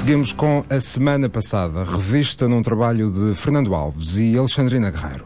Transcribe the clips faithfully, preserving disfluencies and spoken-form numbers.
Seguimos com a semana passada, revista num trabalho de Fernando Alves e Alexandrina Guerreiro.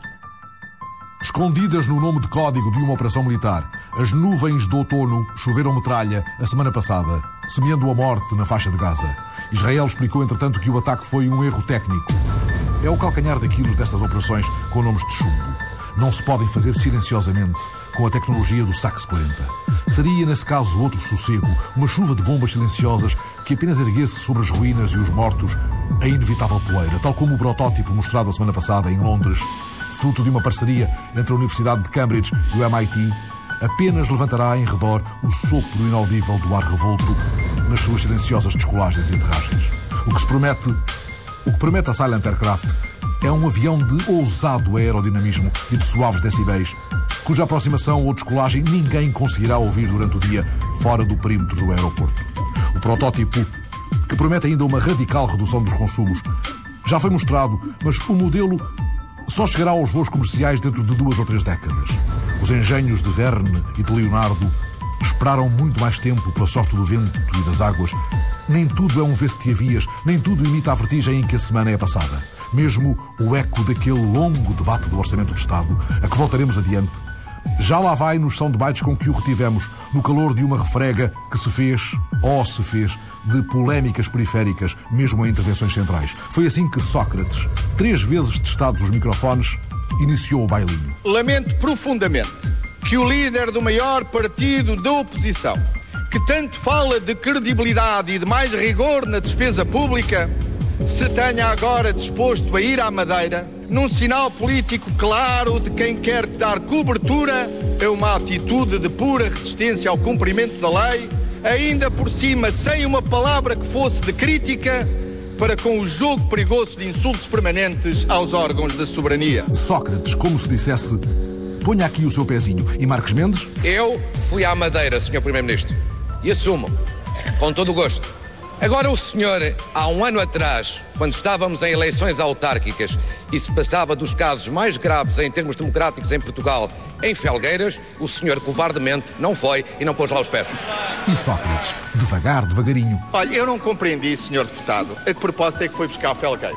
Escondidas no nome de código de uma operação militar, as nuvens de outono choveram metralha a semana passada, semeando a morte na faixa de Gaza. Israel explicou, entretanto, que o ataque foi um erro técnico. É o calcanhar daquilo destas operações com nomes de chumbo. Não se podem fazer silenciosamente com a tecnologia do SAX quarenta. Seria, nesse caso, outro sossego, uma chuva de bombas silenciosas que apenas erguesse sobre as ruínas e os mortos a inevitável poeira, tal como o protótipo mostrado a semana passada em Londres, fruto de uma parceria entre a Universidade de Cambridge e o M I T, apenas levantará em redor o sopro inaudível do ar revolto nas suas silenciosas descolagens e aterragens. O que se promete, o que promete a Silent Aircraft é um avião de ousado aerodinamismo e de suaves decibéis, cuja aproximação ou descolagem ninguém conseguirá ouvir durante o dia fora do perímetro do aeroporto. O protótipo, que promete ainda uma radical redução dos consumos, já foi mostrado, mas o modelo só chegará aos voos comerciais dentro de duas ou três décadas. Os engenhos de Verne e de Leonardo esperaram muito mais tempo pela sorte do vento e das águas. Nem tudo é um vê-se-te-avias, nem tudo imita a vertigem em que a semana é passada. Mesmo o eco daquele longo debate do Orçamento de Estado, a que voltaremos adiante, já lá vai nos soundbites com que o retivemos, no calor de uma refrega que se fez, ou se fez, de polémicas periféricas, mesmo em intervenções centrais. Foi assim que Sócrates, três vezes testados os microfones, iniciou o bailinho. Lamento profundamente que o líder do maior partido da oposição, que tanto fala de credibilidade e de mais rigor na despesa pública, se tenha agora disposto a ir à Madeira, num sinal político claro de quem quer dar cobertura a uma atitude de pura resistência ao cumprimento da lei, ainda por cima sem uma palavra que fosse de crítica, para com o jogo perigoso de insultos permanentes aos órgãos da soberania. Sócrates, como se dissesse, ponha aqui o seu pezinho. E Marques Mendes? Eu fui à Madeira, senhor Primeiro-Ministro, e assumo, com todo o gosto. Agora o senhor, há um ano atrás, quando estávamos em eleições autárquicas e se passava dos casos mais graves em termos democráticos em Portugal, em Felgueiras, o senhor covardemente não foi e não pôs lá os pés. E Sócrates, devagar, devagarinho. Olha, eu não compreendi, senhor deputado, a que propósito é que foi buscar Felgueiras.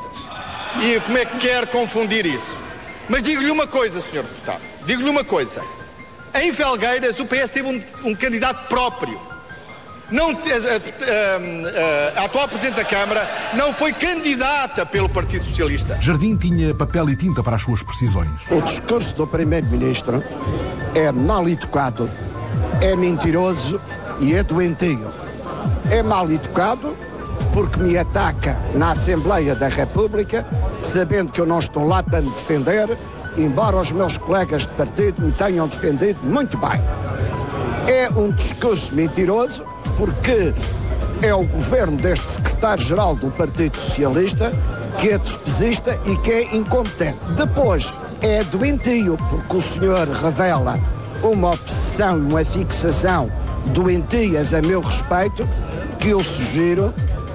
E como é que quer confundir isso? Mas digo-lhe uma coisa, senhor deputado, digo-lhe uma coisa. Em Felgueiras o P S teve um, um candidato próprio. Não, a, a, a, a atual Presidente da Câmara não foi candidata pelo Partido Socialista. Jardim tinha papel e tinta para as suas precisões. O discurso do Primeiro-Ministro é mal educado, é mentiroso e é doentio. É mal educado porque me ataca na Assembleia da República, sabendo que eu não estou lá para me defender, embora os meus colegas de partido me tenham defendido muito bem. É um discurso mentiroso porque é o governo deste secretário-geral do Partido Socialista que é despesista e que é incompetente. Depois, é doentio porque o senhor revela uma obsessão, uma fixação doentias a meu respeito, que eu sugiro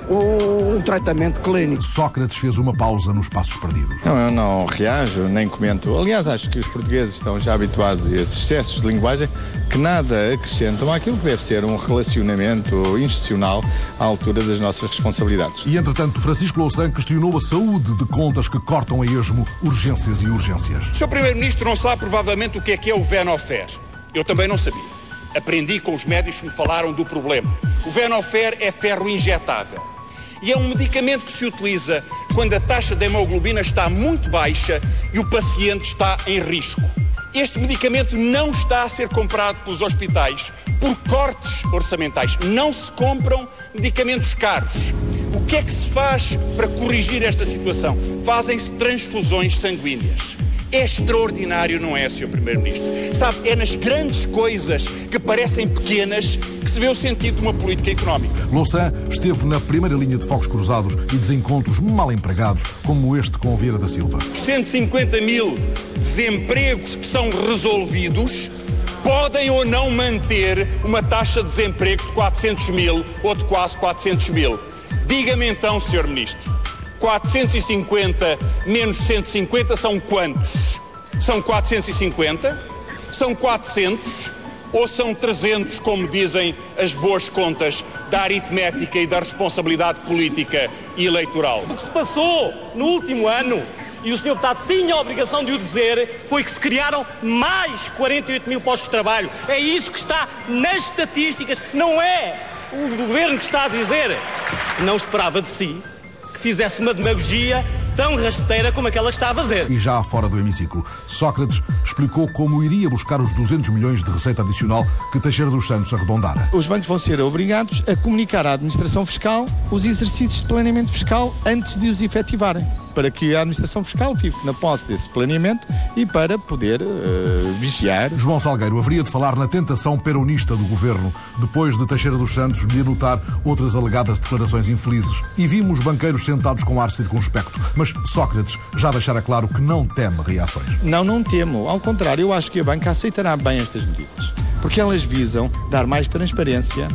um tratamento clínico. Sócrates fez uma pausa nos passos perdidos. Não, eu não reajo, nem comento. Aliás, acho que os portugueses estão já habituados a esses excessos de linguagem que nada acrescentam àquilo que deve ser um relacionamento institucional à altura das nossas responsabilidades. E, entretanto, Francisco Louçã questionou a saúde de contas que cortam a esmo urgências e urgências. O senhor Primeiro-Ministro não sabe provavelmente o que é que é o Venofer. Eu também não sabia. Aprendi com os médicos que me falaram do problema. O Venofer é ferro injetável. E é um medicamento que se utiliza quando a taxa de hemoglobina está muito baixa e o paciente está em risco. Este medicamento não está a ser comprado pelos hospitais por cortes orçamentais. Não se compram medicamentos caros. O que é que se faz para corrigir esta situação? Fazem-se transfusões sanguíneas. É extraordinário, não é, senhor Primeiro-Ministro? Sabe, é nas grandes coisas que parecem pequenas que se vê o sentido de uma política económica. Louçã esteve na primeira linha de fogos cruzados e desencontros mal empregados, como este com Vieira da Silva. cento e cinquenta mil desempregos que são resolvidos podem ou não manter uma taxa de desemprego de quatrocentos mil ou de quase quatrocentos mil. Diga-me então, senhor Ministro, quatrocentos e cinquenta menos cento e cinquenta são quantos? São quatrocentos e cinquenta? São quatrocentos? Ou são trezentos, como dizem as boas contas da aritmética e da responsabilidade política e eleitoral? O que se passou no último ano, e o senhor Deputado tinha a obrigação de o dizer, foi que se criaram mais quarenta e oito mil postos de trabalho. É isso que está nas estatísticas, não é o governo que está a dizer. Não esperava de si que fizesse uma demagogia tão rasteira como aquela que está a fazer. E já fora do hemiciclo, Sócrates explicou como iria buscar os duzentos milhões de receita adicional que Teixeira dos Santos arredondara. Os bancos vão ser obrigados a comunicar à administração fiscal os exercícios de planeamento fiscal antes de os efetivarem, para que a administração fiscal fique na posse desse planeamento e para poder uh, vigiar. João Salgueiro haveria de falar na tentação peronista do governo, depois de Teixeira dos Santos lhe anotar outras alegadas declarações infelizes. E vimos banqueiros sentados com ar circunspecto. Mas Sócrates já deixara claro que não teme reações. Não, não temo. Ao contrário, eu acho que a banca aceitará bem estas medidas, porque elas visam dar mais transparência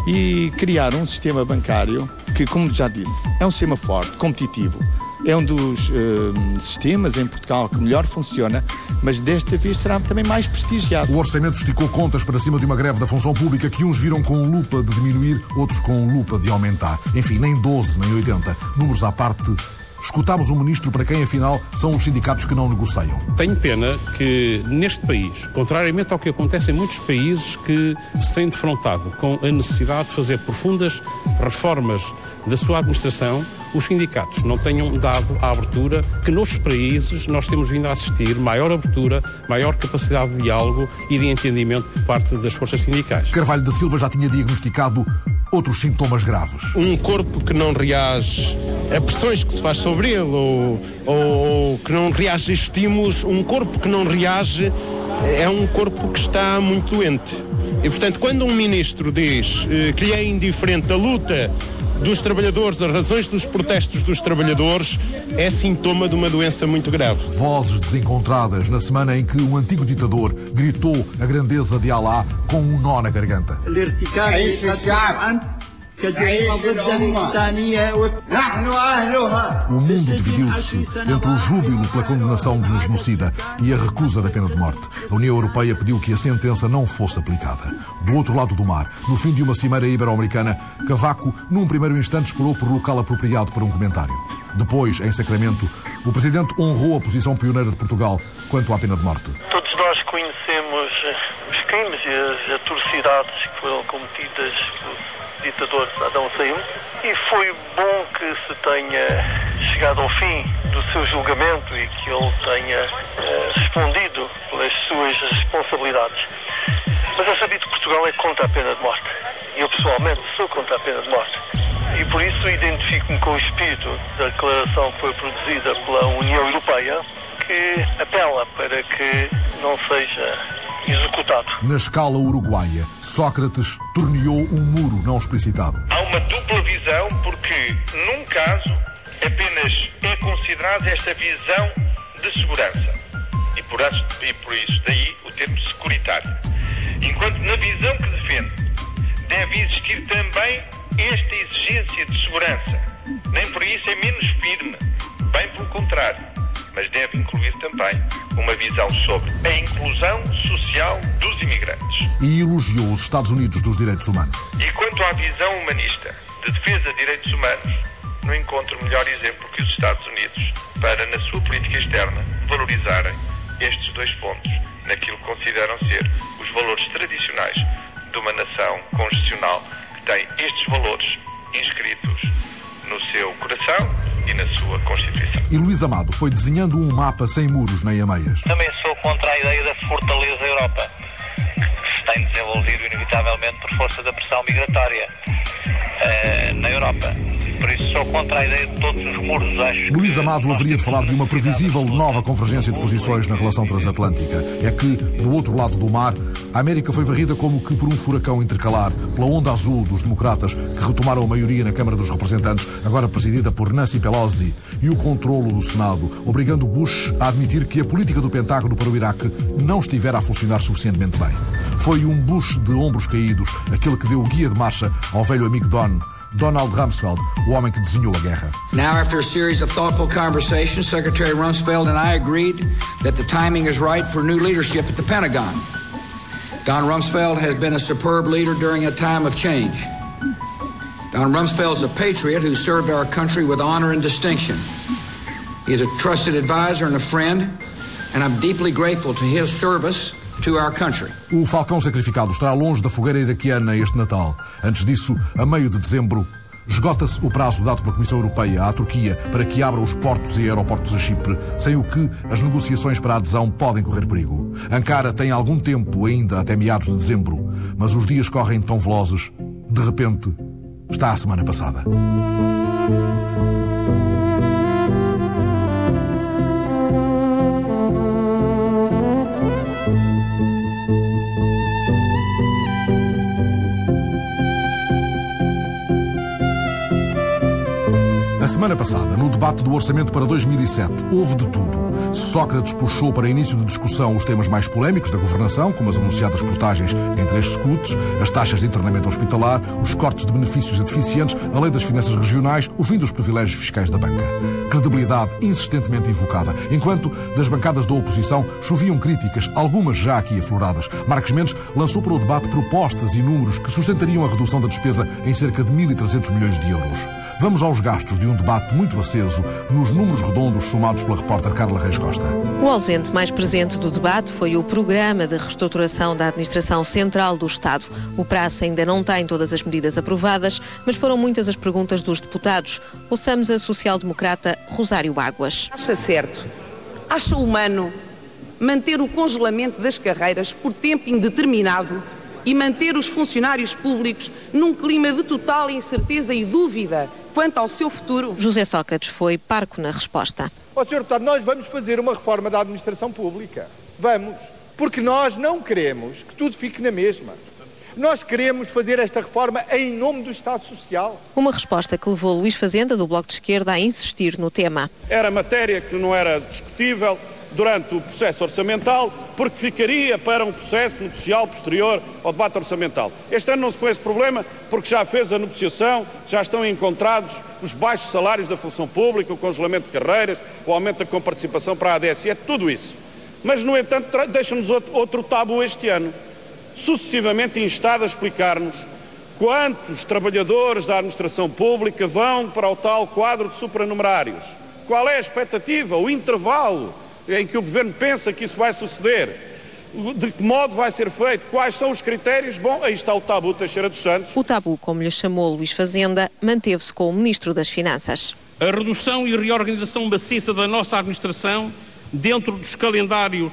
e criar um sistema bancário que, como já disse, é um sistema forte, competitivo. É um dos uh, sistemas em Portugal que melhor funciona, mas desta vez será também mais prestigiado. O orçamento esticou contas para cima de uma greve da função pública que uns viram com lupa de diminuir, outros com lupa de aumentar. Enfim, nem doze, nem oitenta. Números à parte, escutámos um ministro para quem, afinal, são os sindicatos que não negociam. Tenho pena que, neste país, contrariamente ao que acontece em muitos países que se têm defrontado com a necessidade de fazer profundas reformas da sua administração, os sindicatos não tenham dado a abertura que noutros países nós temos vindo a assistir, maior abertura, maior capacidade de diálogo e de entendimento por parte das forças sindicais. Carvalho da Silva já tinha diagnosticado outros sintomas graves. Um corpo que não reage a pressões que se faz sobre ele ou, ou que não reage a estímulos, um corpo que não reage é um corpo que está muito doente. E, portanto, quando um ministro diz eh, que lhe é indiferente a luta dos trabalhadores, as razões dos protestos dos trabalhadores, é sintoma de uma doença muito grave. Vozes desencontradas na semana em que um antigo ditador gritou a grandeza de Alá com um nó na garganta. O mundo dividiu-se entre o júbilo pela condenação de um genocida e a recusa da pena de morte. A União Europeia pediu que a sentença não fosse aplicada. Do outro lado do mar, no fim de uma cimeira ibero-americana, Cavaco, num primeiro instante, esperou por local apropriado para um comentário. Depois, em Sacramento, o presidente honrou a posição pioneira de Portugal quanto à pena de morte. Todos nós conhecemos os crimes e as atrocidades que foram cometidas ditador Saddam Hussein, e foi bom que se tenha chegado ao fim do seu julgamento e que ele tenha eh, respondido pelas suas responsabilidades. Mas é sabido que Portugal é contra a pena de morte. Eu pessoalmente sou contra a pena de morte. E por isso identifico-me com o espírito da declaração que foi produzida pela União Europeia, que apela para que não seja executado. Na escala uruguaia, Sócrates torneou um muro não explicitado. Há uma dupla visão porque, num caso, apenas é considerada esta visão de segurança. E por, e por isso daí o termo securitário. Enquanto na visão que defende deve existir também esta exigência de segurança. Nem por isso é menos firme, bem pelo contrário. Mas deve incluir também uma visão sobre a inclusão social dos imigrantes. E elogiou os Estados Unidos dos direitos humanos. E quanto à visão humanista de defesa de direitos humanos, não encontro melhor exemplo que os Estados Unidos para, na sua política externa, valorizarem estes dois pontos, naquilo que consideram ser os valores tradicionais de uma nação constitucional que tem estes valores inscritos no seu coração e na sua Constituição. E Luís Amado foi desenhando um mapa sem muros nem ameias. Também sou contra a ideia da fortaleza da Europa, que se tem desenvolvido inevitavelmente por força da pressão migratória uh, na Europa. Por isso sou contra a ideia de todos os muros. Acho Luís Amado haveria de falar de uma previsível nova convergência de posições na relação transatlântica. É que, do outro lado do mar, a América foi varrida como que por um furacão intercalar, pela onda azul dos democratas, que retomaram a maioria na Câmara dos Representantes, agora presidida por Nancy Pelosi, e o controlo do Senado, obrigando Bush a admitir que a política do Pentágono para o Iraque não estivera a funcionar suficientemente bem. Foi um Bush de ombros caídos, aquele que deu o guia de marcha ao velho amigo Don, Donald Rumsfeld, o homem que desenhou a guerra. Now, after a series of thoughtful conversations, Secretary Rumsfeld and I agreed that the timing is right for new leadership at the Pentagon. Don Rumsfeld has been a superb leader during a time of change. Don Rumsfeld is a patriot who served our country with honor and distinction. He is a trusted advisor and a friend, and I'm deeply grateful to his service to our country. O Falcão Sacrificado estará longe da fogueira iraquiana este Natal. Antes disso, a meio de dezembro, esgota-se o prazo dado pela Comissão Europeia à Turquia para que abra os portos e aeroportos a Chipre, sem o que as negociações para a adesão podem correr perigo. Ankara tem algum tempo ainda até meados de dezembro, mas os dias correm tão velozes. De repente, está a semana passada. A semana passada, no debate do Orçamento para dois mil e sete, houve de tudo. Sócrates puxou para início de discussão os temas mais polémicos da governação, como as anunciadas portagens em três scouts, as taxas de internamento hospitalar, os cortes de benefícios a deficientes, a lei das finanças regionais, o fim dos privilégios fiscais da banca. Credibilidade insistentemente invocada, enquanto das bancadas da oposição choviam críticas, algumas já aqui afloradas. Marques Mendes lançou para o debate propostas e números que sustentariam a redução da despesa em cerca de mil e trezentos milhões de euros. Vamos aos gastos de um debate muito aceso nos números redondos somados pela repórter Carla Reis Costa. O ausente mais presente do debate foi o Programa de Reestruturação da Administração Central do Estado. O prazo ainda não tem todas as medidas aprovadas, mas foram muitas as perguntas dos deputados. Ouçamos a social-democrata Rosário Águas. Acha certo, acha humano manter o congelamento das carreiras por tempo indeterminado e manter os funcionários públicos num clima de total incerteza e dúvida quanto ao seu futuro? José Sócrates foi parco na resposta. Ó senhor Deputado, nós vamos fazer uma reforma da administração pública. Vamos. Porque nós não queremos que tudo fique na mesma. Nós queremos fazer esta reforma em nome do Estado Social. Uma resposta que levou Luís Fazenda, do Bloco de Esquerda, a insistir no tema. Era matéria que não era discutível durante o processo orçamental, porque ficaria para um processo negocial posterior ao debate orçamental. Este ano não se põe esse problema, porque já fez a negociação, já estão encontrados os baixos salários da função pública, o congelamento de carreiras, o aumento da comparticipação para a A D S E, tudo isso. Mas, no entanto, deixa-nos outro, outro tabu este ano, sucessivamente instado a explicar-nos quantos trabalhadores da administração pública vão para o tal quadro de supranumerários. Qual é a expectativa, o intervalo em que o Governo pensa que isso vai suceder? De que modo vai ser feito? Quais são os critérios? Bom, aí está o tabu Teixeira dos Santos. O tabu, como lhe chamou Luís Fazenda, manteve-se com o Ministro das Finanças. A redução e reorganização maciça da nossa administração dentro dos calendários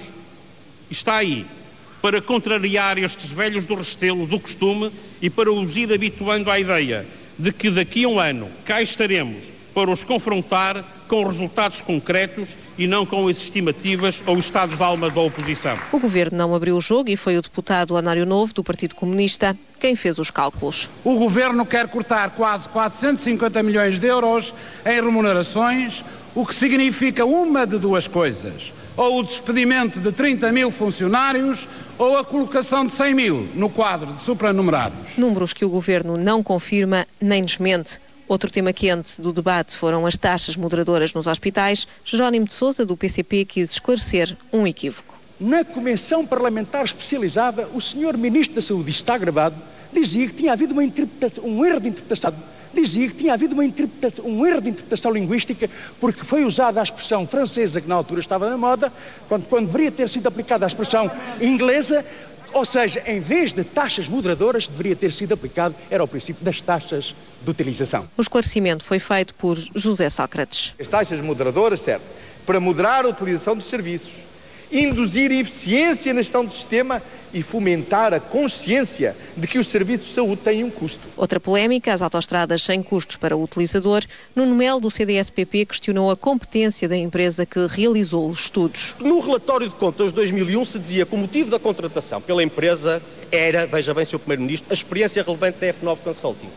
está aí, para contrariar estes velhos do Restelo, do costume, e para os ir habituando à ideia de que daqui a um ano cá estaremos para os confrontar com resultados concretos e não com as estimativas ou estados de alma da oposição. O Governo não abriu o jogo e foi o deputado Honário Novo, do Partido Comunista, quem fez os cálculos. O Governo quer cortar quase quatrocentos e cinquenta milhões de euros em remunerações, o que significa uma de duas coisas: ou o despedimento de trinta mil funcionários ou a colocação de cem mil no quadro de supranumerados. Números que o Governo não confirma nem desmente. Outro tema quente do debate foram as taxas moderadoras nos hospitais. Jerónimo de Sousa, do P C P, quis esclarecer um equívoco. Na Comissão Parlamentar Especializada, o senhor Ministro da Saúde, isto está gravado, dizia que tinha havido uma interpretação, um erro de interpretação. Dizia que tinha havido uma interpretação, um erro de interpretação linguística, porque foi usada a expressão francesa, que na altura estava na moda, quando, quando deveria ter sido aplicada a expressão inglesa. Ou seja, em vez de taxas moderadoras, deveria ter sido aplicado, era o princípio das taxas de utilização. O esclarecimento foi feito por José Sócrates. As taxas moderadoras servem para moderar a utilização dos serviços, induzir eficiência na gestão do sistema e fomentar a consciência de que os serviços de saúde têm um custo. Outra polémica, as autoestradas sem custos para o utilizador. Nuno Melo, do C D S P P, questionou a competência da empresa que realizou os estudos. No relatório de contas de dois mil e um se dizia que o motivo da contratação pela empresa era, veja bem, senhor Primeiro-Ministro, a experiência relevante da F nove Consulting.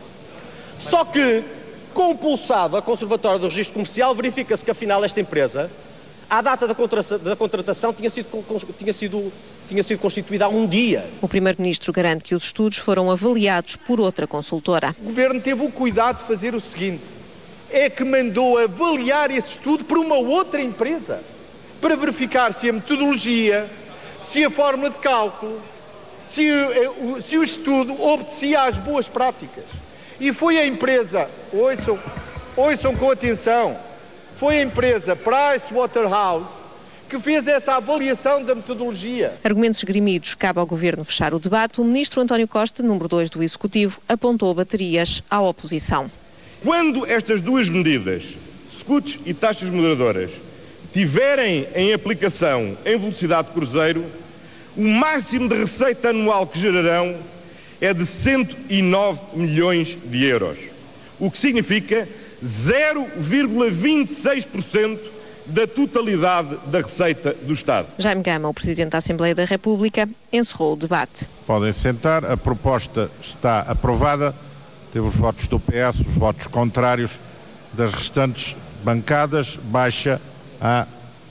Só que, compulsado a Conservatório do Registro Comercial, verifica-se que afinal esta empresa, à data da, contra- da contratação, tinha sido, tinha, sido, tinha sido constituída há um dia. O Primeiro-Ministro garante que os estudos foram avaliados por outra consultora. O Governo teve o cuidado de fazer o seguinte: é que mandou avaliar esse estudo por uma outra empresa, para verificar se a metodologia, se a fórmula de cálculo, se, se o estudo obedecia às boas práticas. E foi a empresa, ouçam, ouçam com atenção, foi a empresa Pricewaterhouse que fez essa avaliação da metodologia. Argumentos esgrimidos, cabe ao Governo fechar o debate. O Ministro António Costa, número dois do Executivo, apontou baterias à oposição. Quando estas duas medidas, scuts e taxas moderadoras, tiverem em aplicação em velocidade de cruzeiro, o máximo de receita anual que gerarão é de cento e nove milhões de euros, o que significa zero vírgula vinte e seis por cento da totalidade da receita do Estado. Jaime Gama, o Presidente da Assembleia da República, encerrou o debate. Podem sentar, a proposta está aprovada, teve os votos do P S, os votos contrários das restantes bancadas, baixa à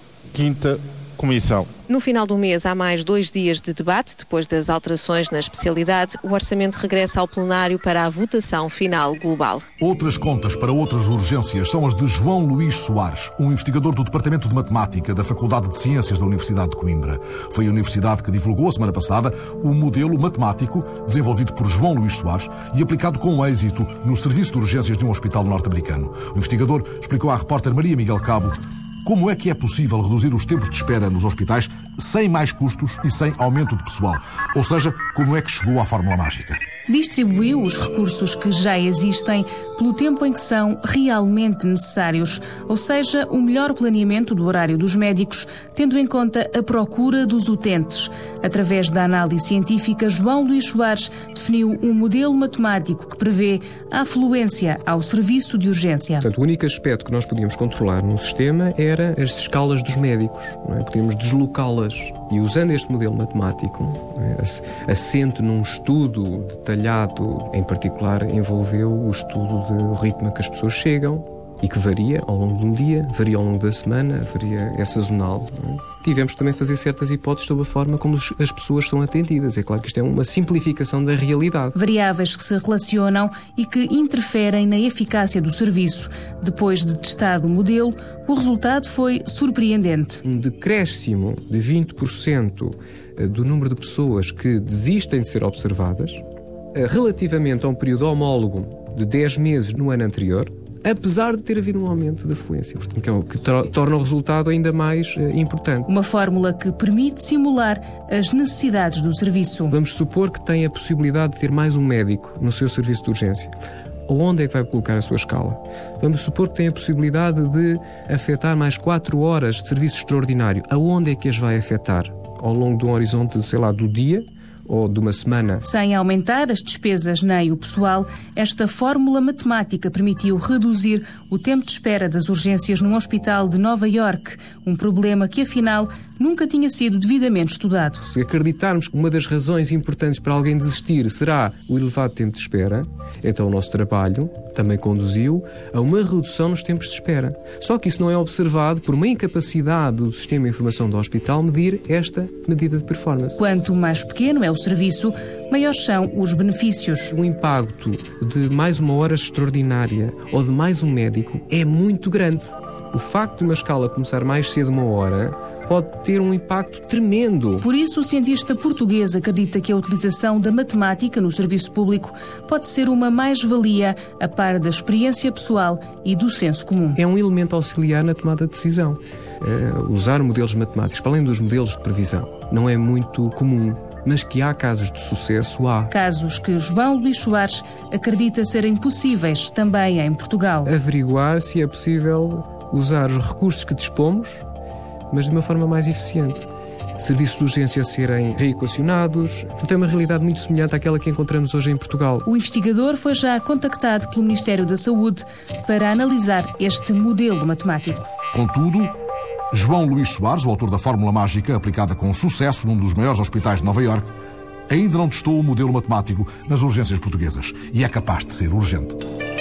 quinta comissão. No final do mês há mais dois dias de debate. Depois das alterações na especialidade, o orçamento regressa ao plenário para a votação final global. Outras contas para outras urgências são as de João Luís Soares, um investigador do Departamento de Matemática da Faculdade de Ciências da Universidade de Coimbra. Foi a universidade que divulgou a semana passada o modelo matemático desenvolvido por João Luís Soares e aplicado com êxito no serviço de urgências de um hospital norte-americano. O investigador explicou à repórter Maria Miguel Cabo como é que é possível reduzir os tempos de espera nos hospitais sem mais custos e sem aumento de pessoal. Ou seja, como é que chegou à fórmula mágica. Distribuiu os recursos que já existem pelo tempo em que são realmente necessários, ou seja, o melhor planeamento do horário dos médicos, tendo em conta a procura dos utentes. Através da análise científica, João Luís Soares definiu um modelo matemático que prevê a afluência ao serviço de urgência. Portanto, o único aspecto que nós podíamos controlar no sistema era as escalas dos médicos, não é? Podíamos deslocá-las. E usando este modelo matemático, não é? assente num estudo detalhado, em particular envolveu o estudo do ritmo a que as pessoas chegam e que varia ao longo de um dia, varia ao longo da semana, varia, é sazonal. Não é? Tivemos também fazer certas hipóteses sobre a forma como as pessoas são atendidas. É claro que isto é uma simplificação da realidade. Variáveis que se relacionam e que interferem na eficácia do serviço. Depois de testado o modelo, o resultado foi surpreendente. Um decréscimo de vinte por cento do número de pessoas que desistem de ser observadas, relativamente a um período homólogo de dez meses no ano anterior, apesar de ter havido um aumento da fluência, portanto, que, é o que torna o resultado ainda mais uh, importante. Uma fórmula que permite simular as necessidades do serviço. Vamos supor que tem a possibilidade de ter mais um médico no seu serviço de urgência. Onde é que vai colocar a sua escala? Vamos supor que tem a possibilidade de afetar mais quatro horas de serviço extraordinário. Aonde é que as vai afetar? Ao longo de um horizonte, sei lá, do dia ou de uma semana. Sem aumentar as despesas nem o pessoal, esta fórmula matemática permitiu reduzir o tempo de espera das urgências num hospital de Nova Iorque, um problema que, afinal, nunca tinha sido devidamente estudado. Se acreditarmos que uma das razões importantes para alguém desistir será o elevado tempo de espera, então o nosso trabalho também conduziu a uma redução nos tempos de espera. Só que isso não é observado por uma incapacidade do sistema de informação do hospital medir esta medida de performance. Quanto mais pequeno é o serviço, maiores são os benefícios. O impacto de mais uma hora extraordinária ou de mais um médico é muito grande. O facto de uma escala começar mais cedo uma hora pode ter um impacto tremendo. Por isso, o cientista português acredita que a utilização da matemática no serviço público pode ser uma mais-valia a par da experiência pessoal e do senso comum. É um elemento auxiliar na tomada de decisão. É, usar modelos matemáticos, para além dos modelos de previsão, não é muito comum. Mas que há casos de sucesso, há. Casos que João Luís Soares acredita serem possíveis também em Portugal. Averiguar se é possível usar os recursos que dispomos, mas de uma forma mais eficiente. Serviços de urgência serem reequacionados. Portanto, é uma realidade muito semelhante àquela que encontramos hoje em Portugal. O investigador foi já contactado pelo Ministério da Saúde para analisar este modelo matemático. Contudo, João Luís Soares, o autor da fórmula mágica aplicada com sucesso num dos maiores hospitais de Nova Iorque, ainda não testou o modelo matemático nas urgências portuguesas e é capaz de ser urgente.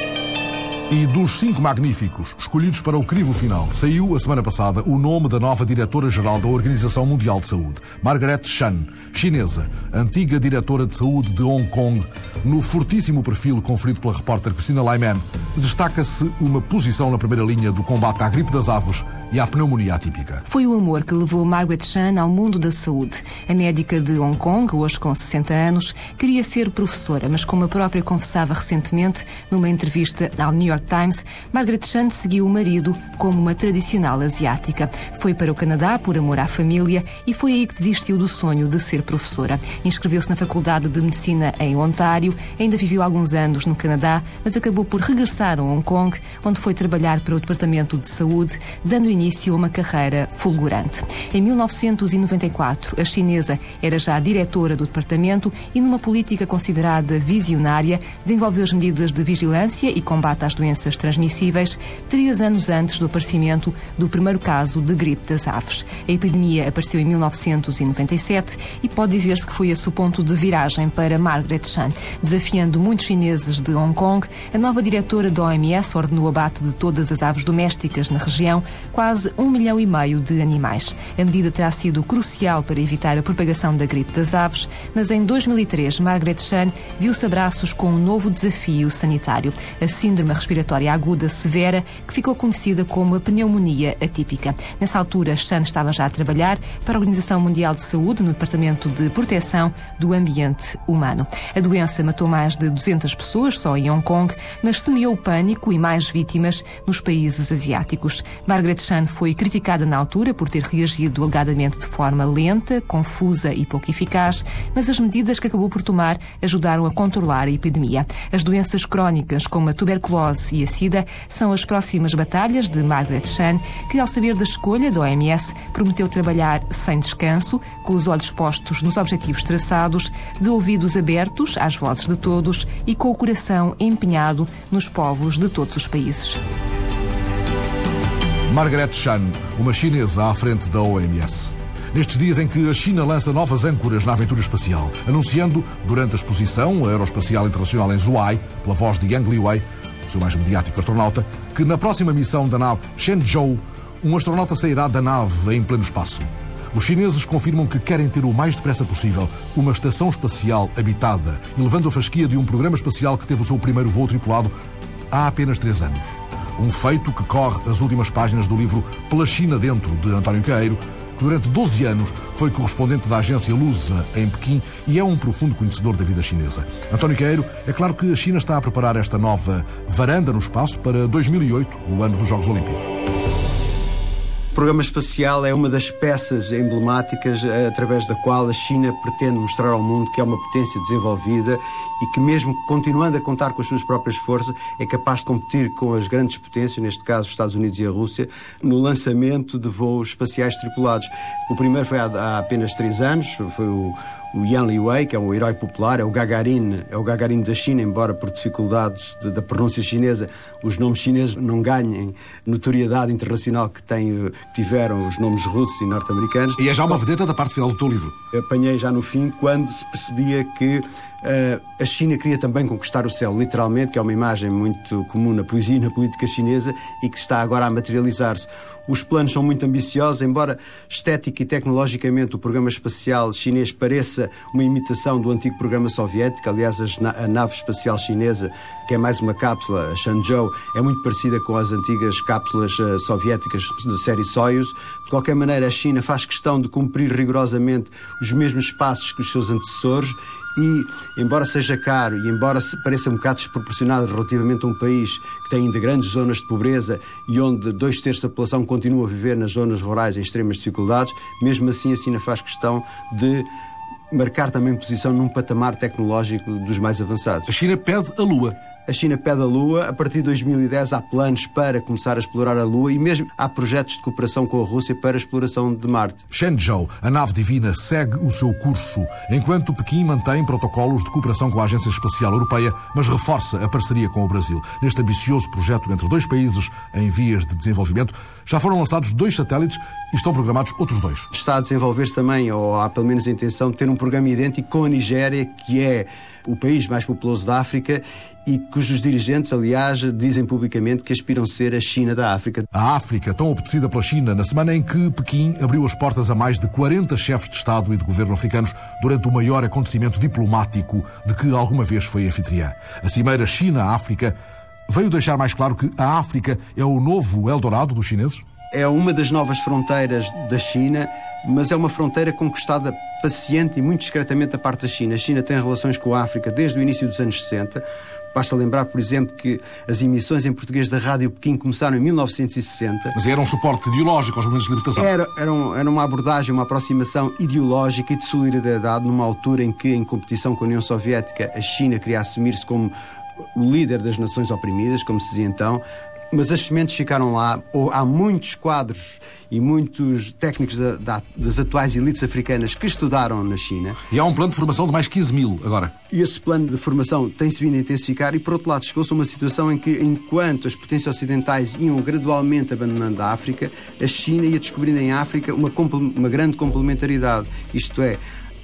E dos cinco magníficos escolhidos para o crivo final, saiu a semana passada o nome da nova diretora-geral da Organização Mundial de Saúde, Margaret Chan, chinesa, antiga diretora de saúde de Hong Kong. No fortíssimo perfil conferido pela repórter Cristina Laiman, destaca-se uma posição na primeira linha do combate à gripe das aves e à pneumonia atípica. Foi o amor que levou Margaret Chan ao mundo da saúde. A médica de Hong Kong, hoje com sessenta anos, queria ser professora, mas como a própria confessava recentemente numa entrevista ao New York Times, Margaret Chan seguiu o marido como uma tradicional asiática. Foi para o Canadá por amor à família e foi aí que desistiu do sonho de ser professora. Inscreveu-se na Faculdade de Medicina em Ontário, ainda viveu alguns anos no Canadá, mas acabou por regressar a Hong Kong, onde foi trabalhar para o Departamento de Saúde, dando início a uma carreira fulgurante. Em mil novecentos e noventa e quatro, a chinesa era já diretora do departamento e, numa política considerada visionária, desenvolveu as medidas de vigilância e combate às doenças transmissíveis, três anos antes do aparecimento do primeiro caso de gripe das aves. A epidemia apareceu em mil novecentos e noventa e sete e pode dizer-se que foi esse o ponto de viragem para Margaret Chan. Desafiando muitos chineses de Hong Kong, a nova diretora da O M S ordenou o abate de todas as aves domésticas na região, quase um milhão e meio de animais. A medida terá sido crucial para evitar a propagação da gripe das aves, mas em dois mil e três, Margaret Chan viu-se a braços com um novo desafio sanitário, a síndrome respiratória aguda severa, que ficou conhecida como a pneumonia atípica. Nessa altura, Chan estava já a trabalhar para a Organização Mundial de Saúde no Departamento de Proteção do Ambiente Humano. A doença matou mais de duzentas pessoas só em Hong Kong, mas semeou o pânico e mais vítimas nos países asiáticos. Margaret Chan foi criticada na altura por ter reagido alegadamente de forma lenta, confusa e pouco eficaz, mas as medidas que acabou por tomar ajudaram a controlar a epidemia. As doenças crónicas, como a tuberculose e a sida, são as próximas batalhas de Margaret Chan, que, ao saber da escolha da O M S, prometeu trabalhar sem descanso, com os olhos postos nos objetivos traçados, de ouvidos abertos às vozes de todos e com o coração empenhado nos povos de todos os países. Margaret Chan, uma chinesa à frente da O M S. Nestes dias em que a China lança novas âncoras na aventura espacial, anunciando, durante a exposição Aeroespacial Internacional em Zhuhai, pela voz de Yang Liwei, o seu mais mediático astronauta, que na próxima missão da nave Shenzhou, um astronauta sairá da nave em pleno espaço. Os chineses confirmam que querem ter o mais depressa possível uma estação espacial habitada e levando a fasquia de um programa espacial que teve o seu primeiro voo tripulado há apenas três anos. Um feito que corre as últimas páginas do livro Pela China Dentro, de António Queiro, que durante doze anos foi correspondente da agência Lusa em Pequim e é um profundo conhecedor da vida chinesa. António Queiro, é claro que a China está a preparar esta nova varanda no espaço para dois mil e oito, o ano dos Jogos Olímpicos. O programa espacial é uma das peças emblemáticas através da qual a China pretende mostrar ao mundo que é uma potência desenvolvida e que, mesmo continuando a contar com as suas próprias forças, é capaz de competir com as grandes potências, neste caso os Estados Unidos e a Rússia, no lançamento de voos espaciais tripulados. O primeiro foi há, há apenas três anos, foi o O Yan Liwei, que é um herói popular, é o Gagarin, é o Gagarin da China, embora por dificuldades de, da pronúncia chinesa os nomes chineses não ganhem notoriedade internacional que, têm, que tiveram os nomes russos e norte-americanos. E é já uma vedeta da parte final do teu livro. Apanhei já no fim, quando se percebia que uh, a China queria também conquistar o céu, literalmente, que é uma imagem muito comum na poesia e na política chinesa e que está agora a materializar-se. Os planos são muito ambiciosos, embora estética e tecnologicamente o programa espacial chinês pareça uma imitação do antigo programa soviético. Aliás, a nave espacial chinesa, que é mais uma cápsula, a Shenzhou, é muito parecida com as antigas cápsulas uh, soviéticas de série Soyuz. De qualquer maneira, a China faz questão de cumprir rigorosamente os mesmos passos que os seus antecessores e, embora seja caro e embora pareça um bocado desproporcionado relativamente a um país que tem ainda grandes zonas de pobreza e onde dois terços da população continua a viver nas zonas rurais em extremas dificuldades, mesmo assim a China faz questão de marcar também posição num patamar tecnológico dos mais avançados. A China pede a Lua. A China pede a Lua. A partir de dois mil e dez há planos para começar a explorar a Lua e mesmo há projetos de cooperação com a Rússia para a exploração de Marte. Shenzhou, a nave divina, segue o seu curso, enquanto Pequim mantém protocolos de cooperação com a Agência Espacial Europeia, mas reforça a parceria com o Brasil. Neste ambicioso projeto entre dois países em vias de desenvolvimento, já foram lançados dois satélites e estão programados outros dois. Está a desenvolver-se também, ou há pelo menos a intenção de ter um programa idêntico com a Nigéria, que é o país mais populoso da África e cujos dirigentes, aliás, dizem publicamente que aspiram ser a China da África. A África, tão apetecida pela China, na semana em que Pequim abriu as portas a mais de quarenta chefes de Estado e de governo africanos durante o maior acontecimento diplomático de que alguma vez foi anfitriã. A cimeira China-África veio deixar mais claro que a África é o novo Eldorado dos chineses? é uma das novas fronteiras da China, mas é uma fronteira conquistada paciente e muito discretamente da parte da China. A China tem relações com a África desde o início dos anos sessenta. Basta lembrar, por exemplo, que as emissões em português da Rádio Pequim começaram em mil novecentos e sessenta. Mas era um suporte ideológico aos movimentos de libertação. Era, era, um, era uma abordagem, uma aproximação ideológica e de solidariedade numa altura em que, em competição com a União Soviética, a China queria assumir-se como o líder das nações oprimidas, como se dizia então. Mas as sementes ficaram lá. Há muitos quadros e muitos técnicos da, da, das atuais elites africanas que estudaram na China. E há um plano de formação de mais quinze mil agora. E esse plano de formação tem-se vindo a intensificar e, por outro lado, chegou-se a uma situação em que, enquanto as potências ocidentais iam gradualmente abandonando a África, a China ia descobrindo em África uma, uma grande complementaridade. Isto é,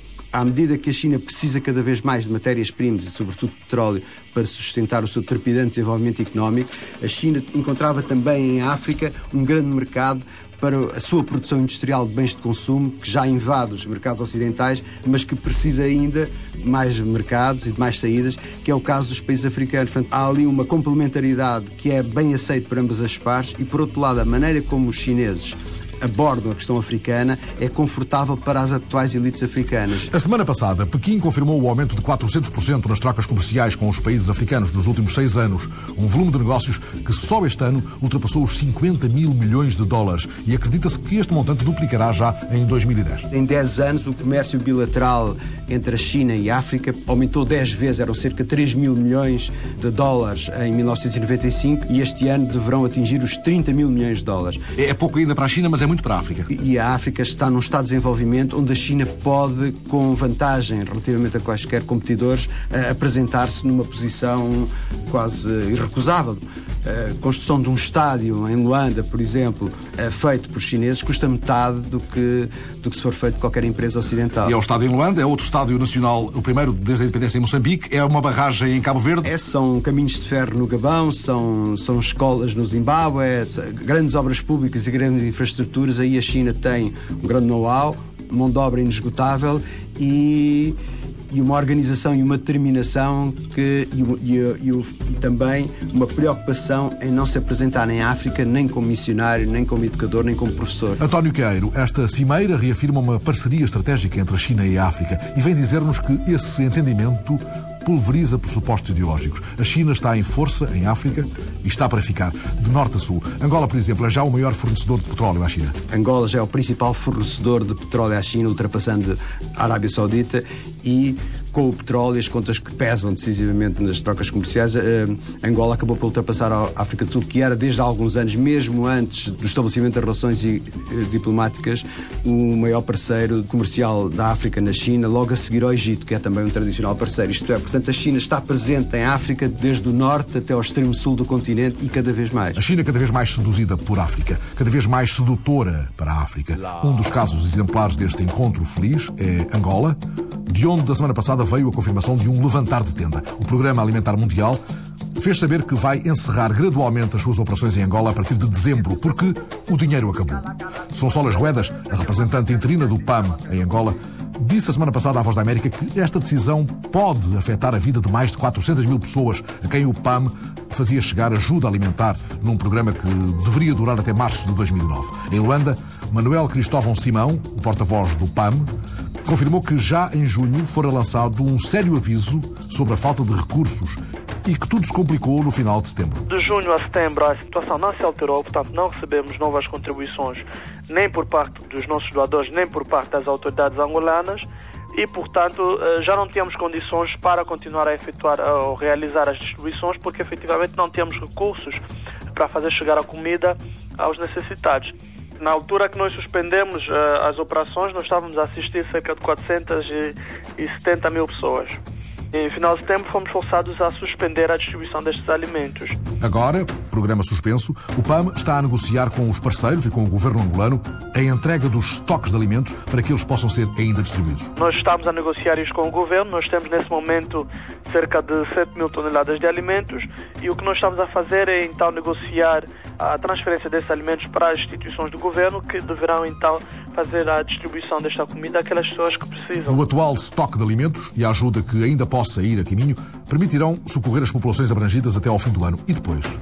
à medida que a China precisa cada vez mais de matérias-primas e, sobretudo, de petróleo, para sustentar o seu trepidante desenvolvimento económico, a China encontrava também em África um grande mercado para a sua produção industrial de bens de consumo, que já invade os mercados ocidentais, mas que precisa ainda de mais mercados e de mais saídas, que é o caso dos países africanos. Portanto, há ali uma complementaridade que é bem aceita por ambas as partes e, por outro lado, a maneira como os chineses abordam a questão africana é confortável para as atuais elites africanas. A semana passada, Pequim confirmou o aumento de quatrocentos por cento nas trocas comerciais com os países africanos nos últimos seis anos. Um volume de negócios que só este ano ultrapassou os cinquenta mil milhões de dólares e acredita-se que este montante duplicará já em dois mil e dez. Em dez anos, o comércio bilateral entre a China e a África aumentou dez vezes, eram cerca de três mil milhões de dólares em mil novecentos e noventa e cinco e este ano deverão atingir os trinta mil milhões de dólares. É pouco ainda para a China, mas é muito para a África. E a África está num estado de desenvolvimento onde a China pode, com vantagem relativamente a quaisquer competidores, apresentar-se numa posição quase irrecusável. A construção de um estádio em Luanda, por exemplo, feito por chineses, custa metade do que, do que se for feito por qualquer empresa ocidental. E é o estádio em Luanda, é outro estádio nacional, o primeiro desde a independência em Moçambique, é uma barragem em Cabo Verde. É, são caminhos de ferro no Gabão, são, são escolas no Zimbábue, grandes obras públicas e grandes infraestruturas. Aí a China tem um grande know-how, mão de obra inesgotável e, e uma organização e uma determinação que, e, e, e, e também uma preocupação em não se apresentar em África nem como missionário, nem como educador, nem como professor. António Queiro, esta cimeira reafirma uma parceria estratégica entre a China e a África e vem dizer-nos que esse entendimento pulveriza pressupostos ideológicos. A China está em força em África e está para ficar, de norte a sul. Angola, por exemplo, é já o maior fornecedor de petróleo à China. Angola já é o principal fornecedor de petróleo à China, ultrapassando a Arábia Saudita e, com o petróleo e as contas que pesam decisivamente nas trocas comerciais, eh, Angola acabou por ultrapassar a África do Sul, que era desde há alguns anos, mesmo antes do estabelecimento das relações eh, diplomáticas, o maior parceiro comercial da África na China, logo a seguir ao Egito, que é também um tradicional parceiro. Isto é, portanto, a China está presente em África desde o norte até ao extremo sul do continente e cada vez mais. A China é cada vez mais seduzida por África, cada vez mais sedutora para a África. Um dos casos exemplares deste encontro feliz é Angola, de onde da semana passada veio a confirmação de um levantar de tenda. O Programa Alimentar Mundial fez saber que vai encerrar gradualmente as suas operações em Angola a partir de dezembro, porque o dinheiro acabou. Sonsolas Ruedas, a representante interina do P A M em Angola, disse a semana passada à Voz da América que esta decisão pode afetar a vida de mais de quatrocentas mil pessoas a quem o P A M fazia chegar ajuda alimentar num programa que deveria durar até março de dois mil e nove. Em Luanda, Manuel Cristóvão Simão, o porta-voz do P A M, confirmou que já em junho fora lançado um sério aviso sobre a falta de recursos e que tudo se complicou no final de setembro. De junho a setembro a situação não se alterou, portanto não recebemos novas contribuições nem por parte dos nossos doadores, nem por parte das autoridades angolanas e, portanto, já não tínhamos condições para continuar a efetuar ou realizar as distribuições porque efetivamente não tínhamos recursos para fazer chegar a comida aos necessitados. Na altura que nós suspendemos uh, as operações, nós estávamos a assistir cerca de quatrocentas e setenta mil pessoas. Em final de setembro, fomos forçados a suspender a distribuição destes alimentos. Agora, programa suspenso, o P A M está a negociar com os parceiros e com o governo angolano a entrega dos estoques de alimentos para que eles possam ser ainda distribuídos. Nós estamos a negociar isso com o governo. Nós temos nesse momento cerca de sete mil toneladas de alimentos e o que nós estamos a fazer é então negociar a transferência desses alimentos para as instituições do governo que deverão então fazer a distribuição desta comida àquelas pessoas que precisam. O atual estoque de alimentos e a ajuda que ainda possa ir a caminho permitirão socorrer as populações abrangidas até ao fim do ano. E depois?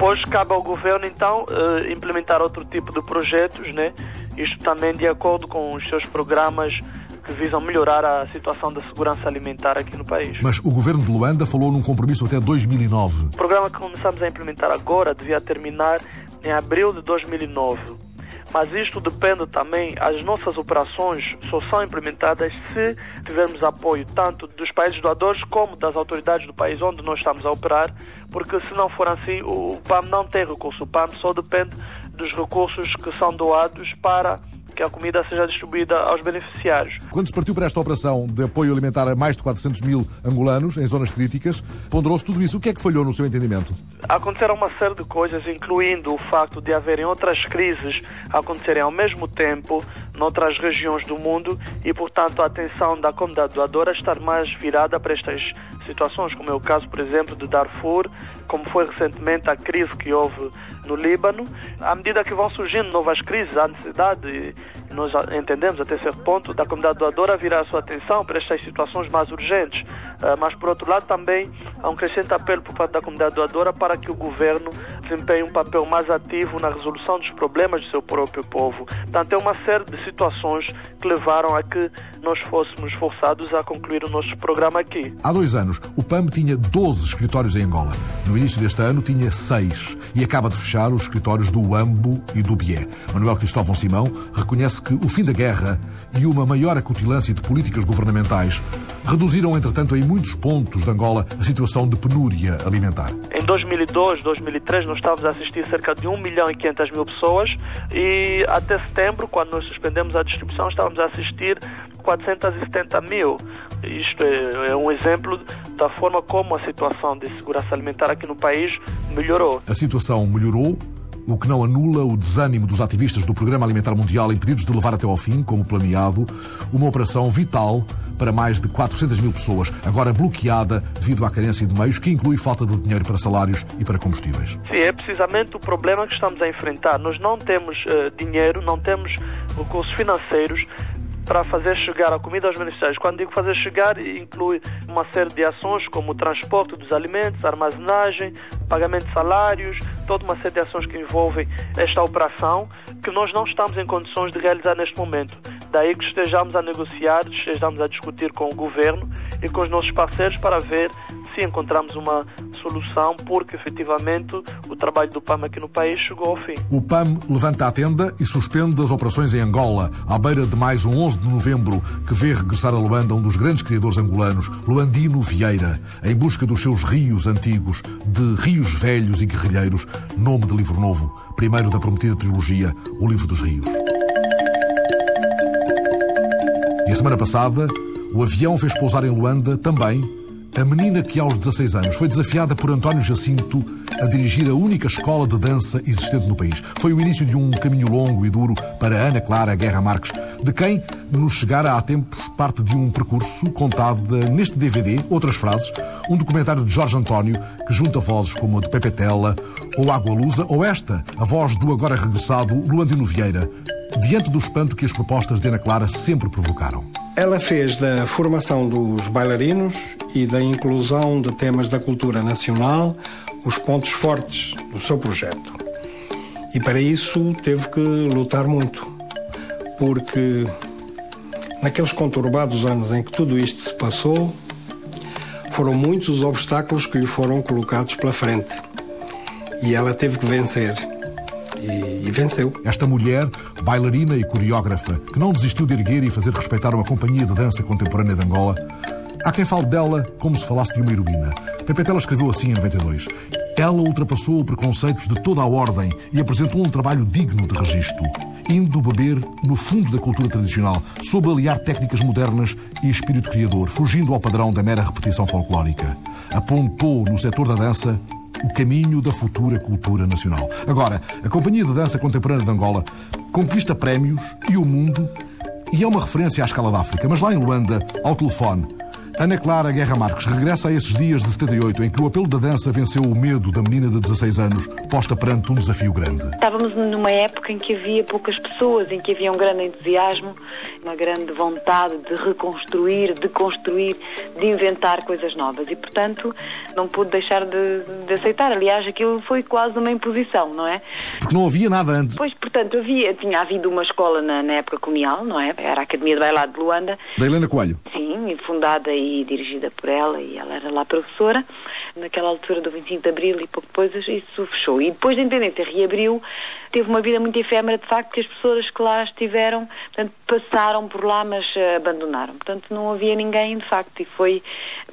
Depois cabe ao governo, então, implementar outro tipo de projetos, né? Isto também de acordo com os seus programas que visam melhorar a situação da segurança alimentar aqui no país. Mas o governo de Luanda falou num compromisso até dois mil e nove. O programa que começamos a implementar agora devia terminar em abril de dois mil e nove. Mas isto depende também, as nossas operações só são implementadas se tivermos apoio tanto dos países doadores como das autoridades do país onde nós estamos a operar, porque se não for assim, o P A M não tem recurso. O P A M só depende dos recursos que são doados para que a comida seja distribuída aos beneficiários. Quando se partiu para esta operação de apoio alimentar a mais de quatrocentos mil angolanos em zonas críticas, ponderou-se tudo isso. O que é que falhou no seu entendimento? Aconteceram uma série de coisas, incluindo o facto de haverem outras crises acontecerem ao mesmo tempo noutras regiões do mundo e, portanto, a atenção da comunidade doadora estar mais virada para estas situações, como é o caso, por exemplo, de Darfur, como foi recentemente a crise que houve no Líbano. À medida que vão surgindo novas crises, há necessidade, e nós entendemos até certo ponto, da comunidade doadora virar a sua atenção para estas situações mais urgentes. Mas, por outro lado, também há um crescente apelo por parte da comunidade doadora para que o governo desempenhe um papel mais ativo na resolução dos problemas do seu próprio povo. Portanto, é uma série de situações que levaram a que nós fôssemos forçados a concluir o nosso programa aqui. Há dois anos, o P A M tinha doze escritórios em Angola. No início deste ano, tinha seis. E acaba de fechar os escritórios do Uambo e do Bié. Manuel Cristóvão Simão reconhece que o fim da guerra e uma maior acutilância de políticas governamentais reduziram, entretanto, em muitos pontos de Angola a situação de penúria alimentar. Em dois mil e dois, dois mil e três, nós estávamos a assistir cerca de um milhão e quinhentas mil pessoas e até setembro, quando nós suspendemos a distribuição, estávamos a assistir quatrocentos e setenta mil. Isto é, é um exemplo da forma como a situação de segurança alimentar aqui no país melhorou. A situação melhorou, o que não anula o desânimo dos ativistas do Programa Alimentar Mundial impedidos de levar até ao fim, como planeado, uma operação vital para mais de quatrocentas mil pessoas, agora bloqueada devido à carência de meios, que inclui falta de dinheiro para salários e para combustíveis. Sim, é precisamente o problema que estamos a enfrentar. Nós não temos uh, dinheiro, não temos recursos financeiros para fazer chegar a comida aos beneficiários. Quando digo fazer chegar, inclui uma série de ações como o transporte dos alimentos, armazenagem, pagamento de salários, toda uma série de ações que envolvem esta operação que nós não estamos em condições de realizar neste momento. Daí que estejamos a negociar, estejamos a discutir com o governo e com os nossos parceiros para ver se encontramos uma solução, porque efetivamente o trabalho do P A M aqui no país chegou ao fim. O P A M levanta a tenda e suspende as operações em Angola, à beira de mais um onze de novembro, que vê regressar a Luanda um dos grandes criadores angolanos, Luandino Vieira, em busca dos seus rios antigos, de rios velhos e guerrilheiros, nome de livro novo, primeiro da prometida trilogia, O Livro dos Rios. E a semana passada, o avião fez pousar em Luanda também a menina que aos dezasseis anos foi desafiada por António Jacinto a dirigir a única escola de dança existente no país. Foi o início de um caminho longo e duro para Ana Clara Guerra Marques, de quem nos chegara há tempos parte de um percurso contado neste D V D, Outras Frases, um documentário de Jorge António que junta vozes como a de Pepe Tela ou Água Lusa, ou esta, a voz do agora regressado Luandino Vieira, diante do espanto que as propostas de Ana Clara sempre provocaram. Ela fez da formação dos bailarinos e da inclusão de temas da cultura nacional os pontos fortes do seu projeto. E para isso teve que lutar muito, porque naqueles conturbados anos em que tudo isto se passou, foram muitos os obstáculos que lhe foram colocados pela frente. E ela teve que vencer. E, e venceu. Esta mulher, bailarina e coreógrafa, que não desistiu de erguer e fazer respeitar uma companhia de dança contemporânea de Angola, há quem fale dela como se falasse de uma heroína. Pepe Tela escreveu assim em noventa e dois. Ela ultrapassou preconceitos de toda a ordem e apresentou um trabalho digno de registro, indo beber no fundo da cultura tradicional, sob aliar técnicas modernas e espírito criador, fugindo ao padrão da mera repetição folclórica. Apontou no setor da dança o caminho da futura cultura nacional. Agora, a Companhia de Dança Contemporânea de Angola conquista prémios e o mundo, e é uma referência à escala da África. Mas lá em Luanda, ao telefone, Ana Clara Guerra Marques regressa a esses dias de setenta e oito, em que o apelo da dança venceu o medo da menina de dezasseis anos, posta perante um desafio grande. Estávamos numa época em que havia poucas pessoas, em que havia um grande entusiasmo, uma grande vontade de reconstruir, de construir, de inventar coisas novas. E, portanto, não pude deixar de, de aceitar. Aliás, aquilo foi quase uma imposição, não é? Porque não havia nada antes. Pois, portanto, havia, tinha havido uma escola na, na época colonial, não é? Era a Academia de Bailado de Luanda. Da Helena Coelho. Sim, fundada e dirigida por ela, e ela era lá professora. Naquela altura do vinte e cinco de Abril e pouco depois isso fechou. E depois da Independência reabriu, teve uma vida muito efêmera, de facto, que as pessoas que lá estiveram, portanto, passaram por lá, mas uh, abandonaram. Portanto, não havia ninguém, de facto, e foi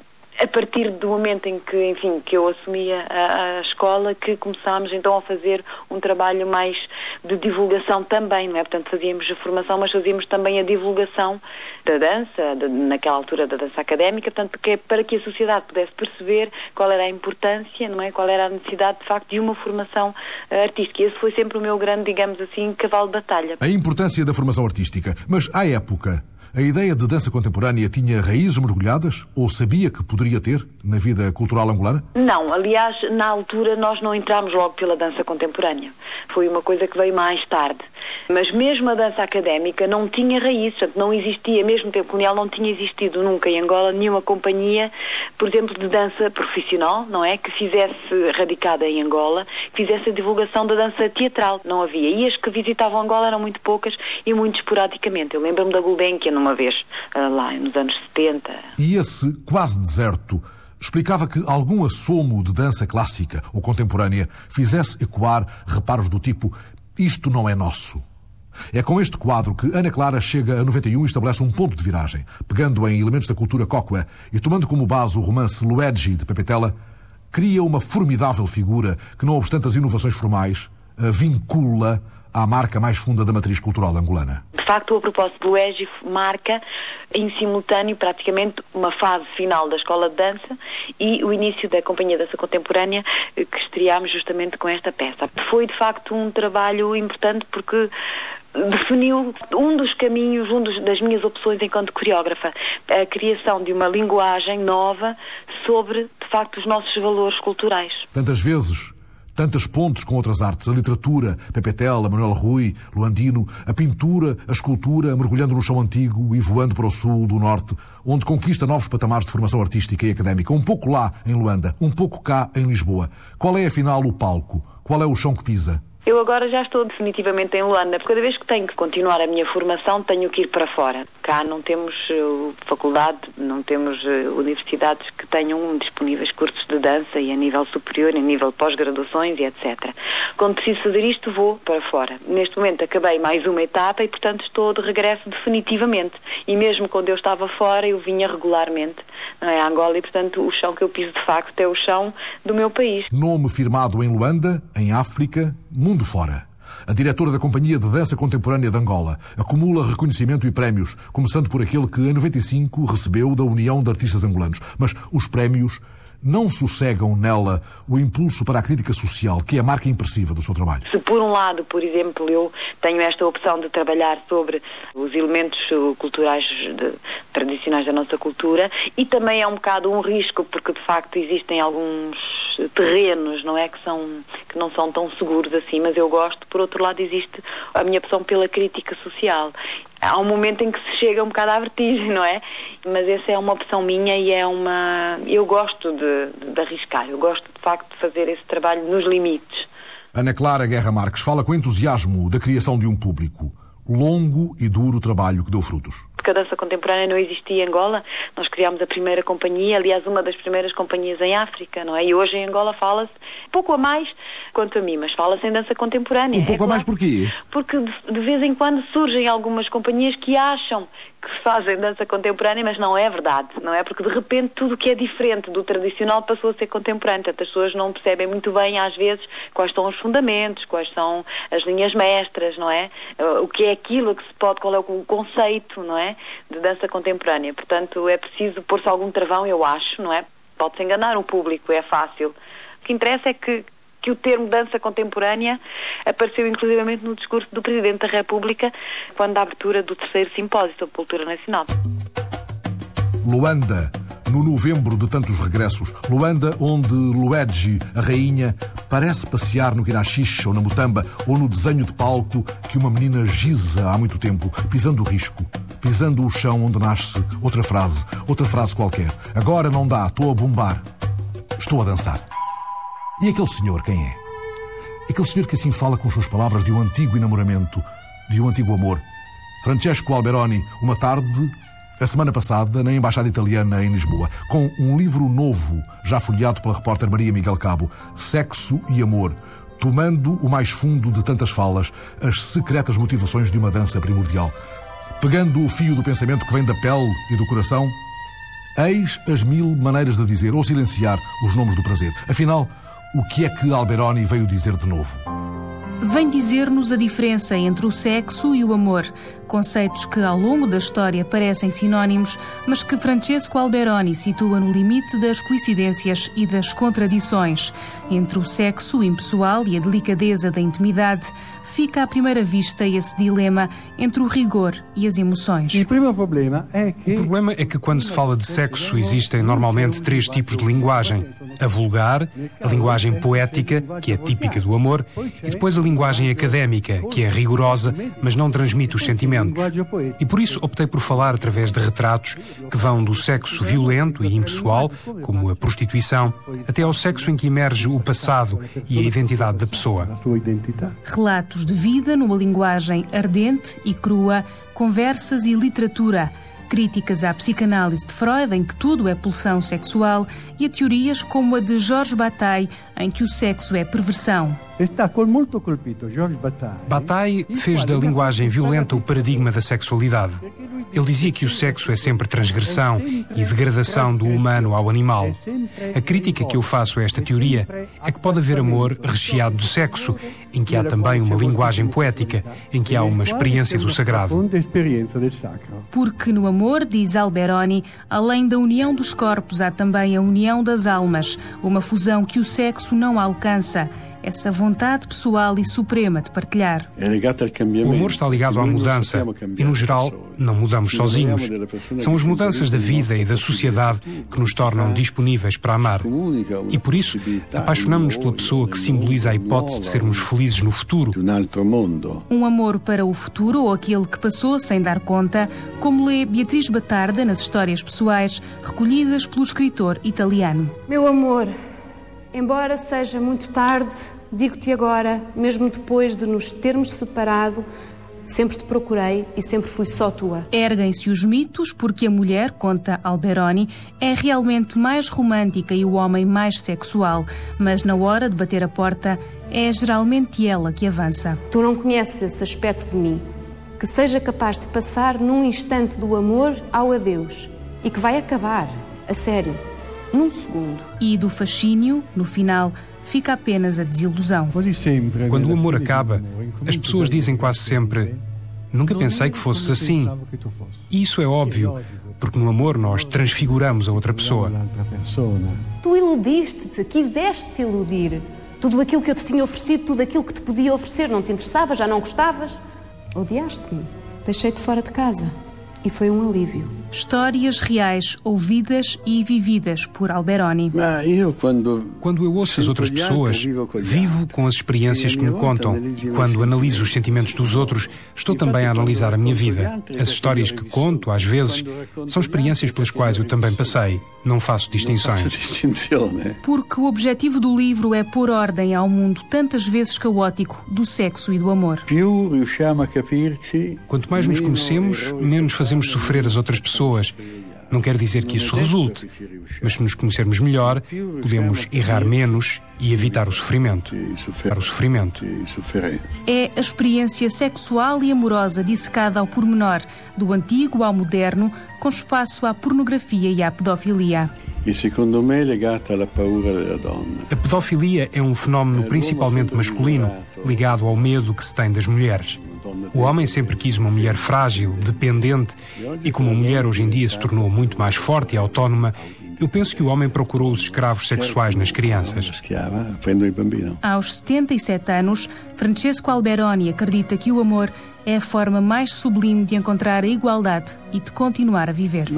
a partir do momento em que, enfim, que eu assumia a, a escola, que começámos então a fazer um trabalho mais de divulgação também, não é? Portanto, fazíamos a formação, mas fazíamos também a divulgação da dança, de, naquela altura da dança académica, portanto, que é para que a sociedade pudesse perceber qual era a importância, não é? Qual era a necessidade, de facto, de uma formação uh, artística. E esse foi sempre o meu grande, digamos assim, cavalo de batalha. A importância da formação artística. Mas, à época, a ideia de dança contemporânea tinha raízes mergulhadas ou sabia que poderia ter na vida cultural angolana? Não, aliás, na altura nós não entramos logo pela dança contemporânea. Foi uma coisa que veio mais tarde. Mas mesmo a dança académica não tinha raízes, portanto, não existia, mesmo no tempo colonial, não tinha existido nunca em Angola nenhuma companhia, por exemplo, de dança profissional, não é? Que fizesse, radicada em Angola, que fizesse a divulgação da dança teatral. Não havia. E as que visitavam Angola eram muito poucas e muito esporadicamente. Eu lembro-me da Gulbenkian uma vez, lá nos anos setenta. E esse quase deserto explicava que algum assomo de dança clássica ou contemporânea fizesse ecoar reparos do tipo: isto não é nosso. É com este quadro que Ana Clara chega a noventa e um e estabelece um ponto de viragem, pegando em elementos da cultura cócua e tomando como base o romance Luigi, de Pepe Tela, cria uma formidável figura que, não obstante as inovações formais, a vincula à marca mais funda da matriz cultural angolana. De facto, a propósito do Luigi, marca em simultâneo praticamente uma fase final da escola de dança e o início da Companhia de Dança Contemporânea, que estreámos justamente com esta peça. Foi, de facto, um trabalho importante porque definiu um dos caminhos, um dos, das minhas opções enquanto coreógrafa, a criação de uma linguagem nova sobre, de facto, os nossos valores culturais. Tantas vezes, tantas pontes com outras artes, a literatura, Pepe Tela, Manuel Rui, Luandino, a pintura, a escultura, mergulhando no chão antigo e voando para o sul do norte, onde conquista novos patamares de formação artística e académica, um pouco lá em Luanda, um pouco cá em Lisboa. Qual é, afinal, o palco? Qual é o chão que pisa? Eu agora já estou definitivamente em Luanda. Cada vez que tenho que continuar a minha formação, tenho que ir para fora. Cá não temos uh, faculdade, não temos uh, universidades que tenham disponíveis cursos de dança e a nível superior, a nível pós-graduações e etcétera. Quando preciso fazer isto, vou para fora. Neste momento acabei mais uma etapa e, portanto, estou de regresso definitivamente. E mesmo quando eu estava fora, eu vinha regularmente, não é, a Angola, e, portanto, o chão que eu piso, de facto, é o chão do meu país. Nome firmado em Luanda, em África, mundo fora. A diretora da Companhia de Dança Contemporânea de Angola acumula reconhecimento e prémios, começando por aquele que, em noventa e cinco, recebeu da União de Artistas Angolanos. Mas os prémios não sossegam nela o impulso para a crítica social, que é a marca impressiva do seu trabalho. Se por um lado, por exemplo, eu tenho esta opção de trabalhar sobre os elementos culturais de, tradicionais da nossa cultura, e também é um bocado um risco, porque de facto existem alguns terrenos, não é, que, são, que não são tão seguros assim, mas eu gosto. Por outro lado, existe a minha opção pela crítica social. Há um momento em que se chega um bocado à vertigem, não é? Mas essa é uma opção minha e é uma... Eu gosto de, de, de arriscar, eu gosto de facto de fazer esse trabalho nos limites. Ana Clara Guerra Marques fala com entusiasmo da criação de um público. Longo e duro trabalho que deu frutos. Porque a dança contemporânea não existia em Angola, nós criámos a primeira companhia, aliás, uma das primeiras companhias em África, não é? E hoje em Angola fala-se pouco a mais quanto a mim, mas fala-se em dança contemporânea. Um pouco é a mais claro, porquê? Porque de, de vez em quando surgem algumas companhias que acham que fazem dança contemporânea, mas não é verdade, não é? Porque de repente tudo o que é diferente do tradicional passou a ser contemporâneo. Portanto, as pessoas não percebem muito bem, às vezes, quais são os fundamentos, quais são as linhas mestras, não é? O que é aquilo que se pode, qual é o conceito, não é? De dança contemporânea. Portanto, é preciso pôr-se algum travão, eu acho, não é? Pode-se enganar o público, é fácil. O que interessa é que que o termo dança contemporânea apareceu inclusivamente no discurso do Presidente da República quando da abertura do terceiro simpósio sobre cultura nacional. Luanda, no novembro de tantos regressos. Luanda, onde Luigi, a rainha, parece passear no Kinaxixe ou na Mutamba, ou no desenho de palco que uma menina giza há muito tempo, pisando o risco, pisando o chão onde nasce outra frase, outra frase qualquer. Agora não dá, estou a bombar, estou a dançar. E aquele senhor, quem é? Aquele senhor que assim fala com as suas palavras de um antigo enamoramento, de um antigo amor. Francesco Alberoni, uma tarde, a semana passada, na Embaixada Italiana em Lisboa, com um livro novo, já folheado pela repórter Maria Miguel Cabo, Sexo e Amor, tomando o mais fundo de tantas falas, as secretas motivações de uma dança primordial. Pegando o fio do pensamento que vem da pele e do coração, eis as mil maneiras de dizer ou silenciar os nomes do prazer. Afinal, o que é que Alberoni veio dizer de novo? Vem dizer-nos a diferença entre o sexo e o amor, conceitos que ao longo da história parecem sinónimos, mas que Francesco Alberoni situa no limite das coincidências e das contradições. Entre o sexo impessoal e a delicadeza da intimidade, fica à primeira vista esse dilema entre o rigor e as emoções. O problema é que... O problema é que quando se fala de sexo existem normalmente três tipos de linguagem. A vulgar, a linguagem poética, que é típica do amor, e depois a linguagem académica, que é rigorosa, mas não transmite os sentimentos. E por isso optei por falar através de retratos que vão do sexo violento e impessoal, como a prostituição, até ao sexo em que emerge o passado e a identidade da pessoa. Relatos de vida numa linguagem ardente e crua, conversas e literatura, críticas à psicanálise de Freud, em que tudo é pulsão sexual, e a teorias como a de Georges Bataille, em que o sexo é perversão. Bataille fez da linguagem violenta o paradigma da sexualidade. Ele dizia que o sexo é sempre transgressão e degradação do humano ao animal. A crítica que eu faço a esta teoria é que pode haver amor recheado de sexo, em que há também uma linguagem poética, em que há uma experiência do sagrado. Porque no amor, diz Alberoni, além da união dos corpos, há também a união das almas, uma fusão que o sexo não alcança. Essa vontade pessoal e suprema de partilhar. O amor está ligado à mudança e, no geral, não mudamos sozinhos. São as mudanças da vida e da sociedade que nos tornam disponíveis para amar. E, por isso, apaixonamos-nos pela pessoa que simboliza a hipótese de sermos felizes no futuro. Um amor para o futuro ou aquele que passou sem dar conta, como lê Beatriz Batarda nas histórias pessoais recolhidas pelo escritor italiano. Meu amor, embora seja muito tarde, digo-te agora, mesmo depois de nos termos separado, sempre te procurei e sempre fui só tua. Erguem-se os mitos porque a mulher, conta Alberoni, é realmente mais romântica e o homem mais sexual, mas na hora de bater a porta é geralmente ela que avança. Tu não conheces esse aspecto de mim, que seja capaz de passar num instante do amor ao adeus e que vai acabar, a sério, num segundo. E do fascínio, no final, fica apenas a desilusão. Quando o amor acaba, as pessoas dizem quase sempre: nunca pensei que fosses assim. E isso é óbvio, porque no amor nós transfiguramos a outra pessoa. Tu iludiste-te, quiseste-te iludir. Tudo aquilo que eu te tinha oferecido, tudo aquilo que te podia oferecer, não te interessava, já não gostavas? Odiaste-me. Deixei-te fora de casa. E foi um alívio. Histórias reais, ouvidas e vividas por Alberoni. Quando eu ouço as outras pessoas, vivo com as experiências que me contam. E quando analiso os sentimentos dos outros, estou também a analisar a minha vida. As histórias que conto, às vezes, são experiências pelas quais eu também passei. Não faço distinções. Porque o objetivo do livro é pôr ordem ao mundo tantas vezes caótico do sexo e do amor. Quanto mais nos conhecemos, menos fazemos sofrer as outras pessoas. Não quer dizer que isso resulte, mas se nos conhecermos melhor, podemos errar menos e evitar o sofrimento. O sofrimento. É a experiência sexual e amorosa dissecada ao pormenor, do antigo ao moderno, com espaço à pornografia e à pedofilia. A pedofilia é um fenómeno principalmente masculino, ligado ao medo que se tem das mulheres. O homem sempre quis uma mulher frágil, dependente, e como a mulher hoje em dia se tornou muito mais forte e autónoma, Eu penso que o homem procurou os escravos sexuais nas crianças. Aos setenta e sete anos, Francesco Alberoni acredita que o amor é a forma mais sublime de encontrar a igualdade e de continuar a viver.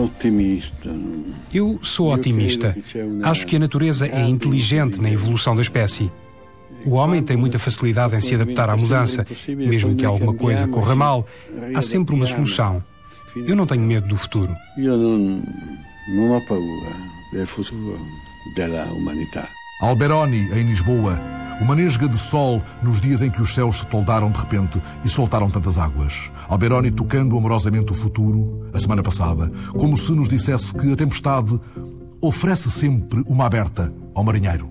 Eu sou otimista. Acho que a natureza é inteligente na evolução da espécie. O homem tem muita facilidade em se adaptar à mudança. Mesmo que alguma coisa corra mal, há sempre uma solução. Eu não tenho medo do futuro. Não há paura do futuro da humanidade. Alberoni, em Lisboa, uma nesga de sol nos dias em que os céus se toldaram de repente e soltaram tantas águas. Alberoni tocando amorosamente o futuro, a semana passada, como se nos dissesse que a tempestade oferece sempre uma aberta ao marinheiro.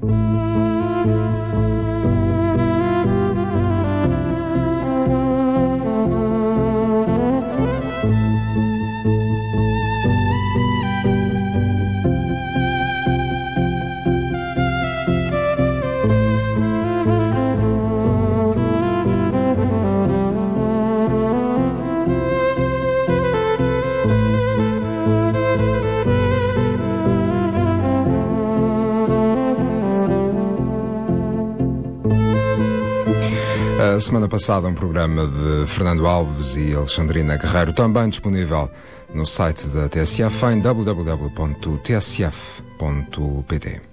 A semana passada, um programa de Fernando Alves e Alexandrina Guerreiro, também disponível no site da T S F em w w w ponto t s f ponto p t.